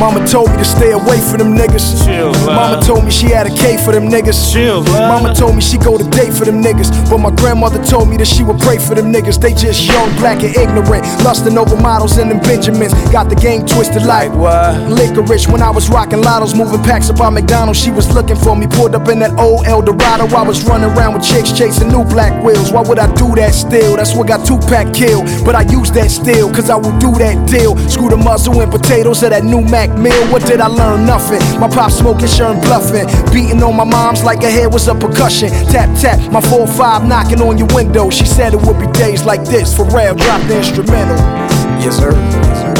Mama told me to stay away from them niggas. Chill, Mama told me she had a K for them niggas. Chill, Mama told me she go to date for them niggas. But my grandmother told me that she would pray for them niggas. They just young, black, and ignorant, lusting over models and them Benjamins. Got the game twisted like what? Licorice. When I was rocking lottos, moving packs up by McDonald's, she was looking for me. Pulled up in that old Eldorado. I was running around with chicks chasing new black wheels. Why would I do that still? That's what got Tupac killed. But I use that still, cause I will do that deal. Screw the muzzle and potatoes of that new Mac meal. What did I learn? Nothing. My pop smoking, sure bluffing. Beating on my mom's like her hair was a percussion. Tap, tap, my 4-5 knocking on your window. She said it would be days like this. Pharrell dropped the instrumental. Yes, sir. Yes, sir.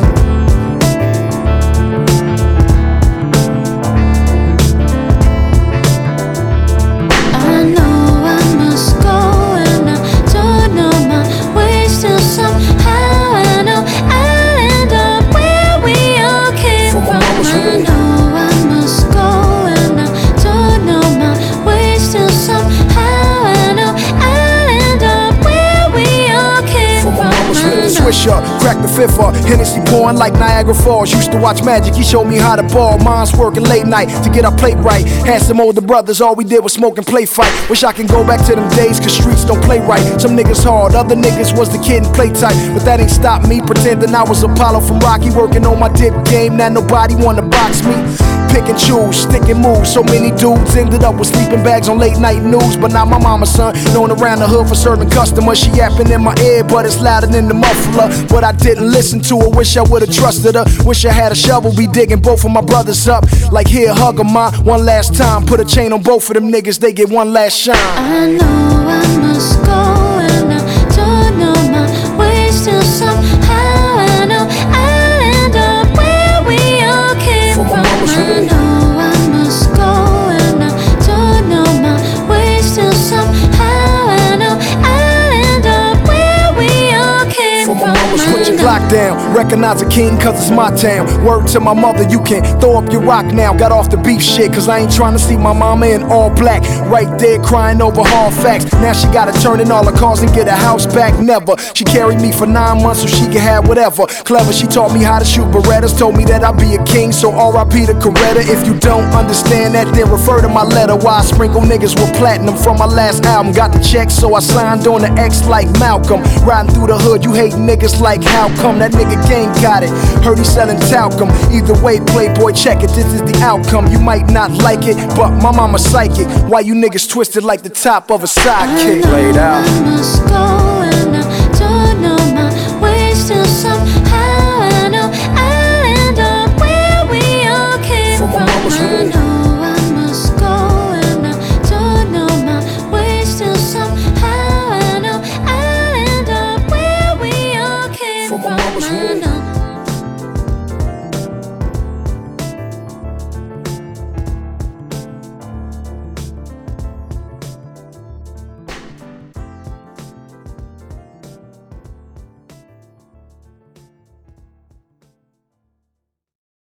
Crack the fifth up, Hennessy pouring like Niagara Falls. Used to watch Magic, he showed me how to ball. Mom's working late night to get our plate right. Had some older brothers, all we did was smoke and play fight. Wish I can go back to them days, cause streets don't play right. Some niggas hard, other niggas was the kid and play tight. But that ain't stopped me, pretending I was Apollo from Rocky. Working on my dip game, now nobody wanna box me. Pick and choose, stick and move. So many dudes ended up with sleeping bags on late night news. But not my mama's son, known around the hood for serving customers. She yapping in my ear, but it's louder than the muffler. But I didn't listen to her, wish I would've trusted her. Wish I had a shovel, be digging both of my brothers up. Like here, hug 'em, ma, one last time. Put a chain on both of them niggas, they get one last shine. I know I must go and I don't know my way still somehow. I know I'll end up where we all came from. I know I must go and I don't know my way still somehow. I know I'll end up where we all came from. Put your Glock down, recognize a king cause it's my town. Word to my mother, you can throw up your rock now. Got off the beef shit cause I ain't trying to see my mama in all black. Right there crying over hard facts. Now she gotta turn in all her cars and get a house back. Never. She carried me for 9 months so she could have whatever. Clever, she taught me how to shoot Berettas. Told me that I'd be a king, so R.I.P. to Coretta. If you don't understand that, then refer to my letter. Why I sprinkle niggas with platinum from my last album. Got the check so I signed on the X like Malcolm. Riding through the hood, you hate niggas like how come? That nigga gang got it, heard he selling talcum. Either way, playboy, check it, this is the outcome. You might not like it, but my mama's psychic. Why you niggas twisted like the top of a sidekick? Laid out. I must go.